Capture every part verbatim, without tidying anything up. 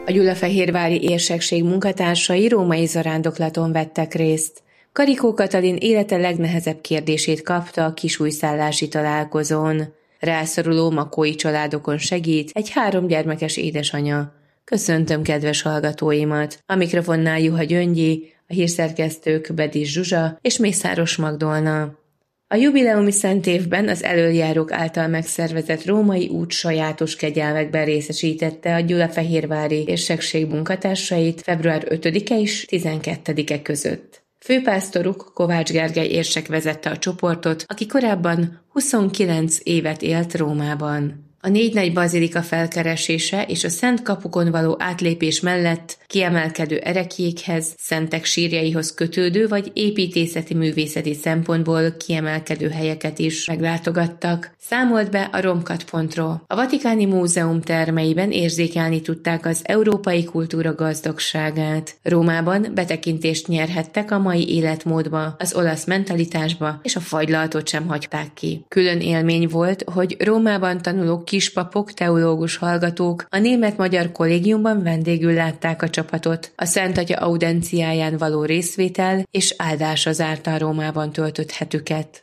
A gyulafehérvári érsekség munkatársai római zarándoklaton vettek részt. Karikó Katalin élete legnehezebb kérdését kapta a kisújszállási találkozón. Rászoruló makói családokon segít egy három gyermekes édesanya. Köszöntöm kedves hallgatóimat! A mikrofonnál Juha Gyöngyi, a hírszerkesztők Bedis Zsuzsa és Mészáros Magdolna. A jubileumi szentévben az elöljárók által megszervezett római út sajátos kegyelmekben részesítette a gyulafehérvári érsekség munkatársait február ötödike és tizenkettedike között. Főpásztoruk Kovács Gergely érsek vezette a csoportot, aki korábban huszonkilenc évet élt Rómában. A négy nagy bazilika felkeresése és a szent kapukon való átlépés mellett kiemelkedő ereklyékhez, szentek sírjaihoz kötődő vagy építészeti művészeti szempontból kiemelkedő helyeket is meglátogattak, számolt be a romkat pont ro. A Vatikáni Múzeum termeiben érzékelni tudták az európai kultúra gazdagságát. Rómában betekintést nyerhettek a mai életmódba, az olasz mentalitásba, és a fagylalatot sem hagyták ki. Külön élmény volt, hogy Rómában tanuló kispapok, teológus hallgatók a német-magyar kollégiumban vendégül látták a csapatot, a Szent Atya audenciáján való részvétel és áldása zárta Rómában töltött hetüket.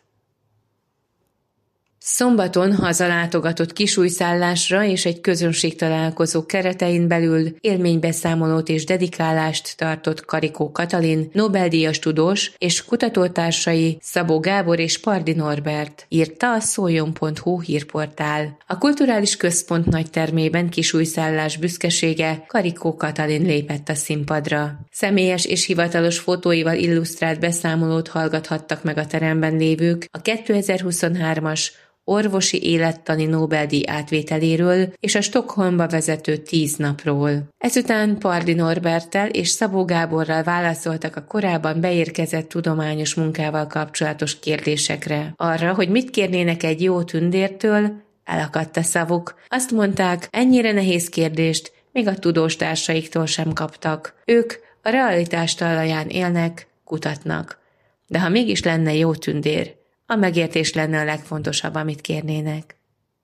Szombaton hazalátogatott kisújszállásra és egy közönségtalálkozó keretein belül élménybeszámolót és dedikálást tartott Karikó Katalin, Nobel-díjas tudós és kutatótársai Szabó Gábor és Pardi Norbert, írta a szóljon pont hu hírportál. A kulturális központ nagytermében kisújszállás büszkesége Karikó Katalin lépett a színpadra. Személyes és hivatalos fotóival illusztrált beszámolót hallgathattak meg a teremben lévők a kétezer-huszonhármas orvosi élettani Nobel-díj átvételéről és a Stockholmba vezető tíz napról. Ezután Pardi Norberttel és Szabó Gáborral válaszoltak a korábban beérkezett tudományos munkával kapcsolatos kérdésekre. Arra, hogy mit kérnének egy jó tündértől, elakadt a szavuk. Azt mondták, ennyire nehéz kérdést még a tudós társaiktól sem kaptak. Ők a realitás talaján élnek, kutatnak. De ha mégis lenne jó tündér, a megértés lenne a legfontosabb, amit kérnének.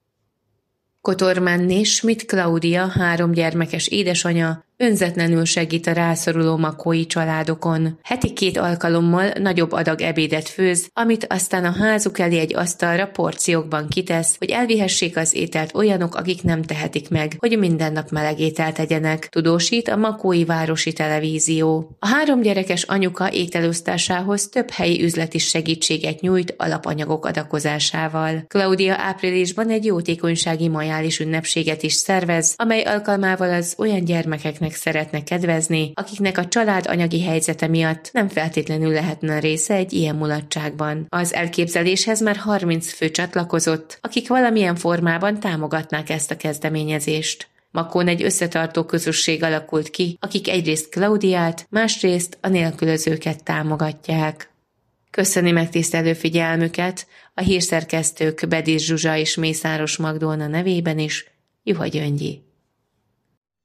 Kotormanné Schmidt Klaudia, három gyermekes édesanya, önzetlenül segít a rászoruló makói családokon. Heti két alkalommal nagyobb adag ebédet főz, amit aztán a házuk elé egy asztalra porciókban kitesz, hogy elvihessék az ételt olyanok, akik nem tehetik meg, hogy minden nap meleg ételt tegyenek, tudósít a Makói Városi Televízió. A három gyerekes anyuka ételosztásához több helyi üzleti segítséget nyújt alapanyagok adakozásával. Klaudia áprilisban egy jótékonysági majális ünnepséget is szervez, amely alkalmával az olyan gyermekeknek szeretne kedvezni, akiknek a család anyagi helyzete miatt nem feltétlenül lehetne része egy ilyen mulatságban. Az elképzeléshez már harminc fő csatlakozott, akik valamilyen formában támogatnák ezt a kezdeményezést. Makón egy összetartó közösség alakult ki, akik egyrészt Klaudiát, másrészt a nélkülözőket támogatják. Köszöni megtisztelő figyelmüket a hírszerkesztők Bedis Zsuzsa és Mészáros Magdolna nevében is, Juha Gyöngyi.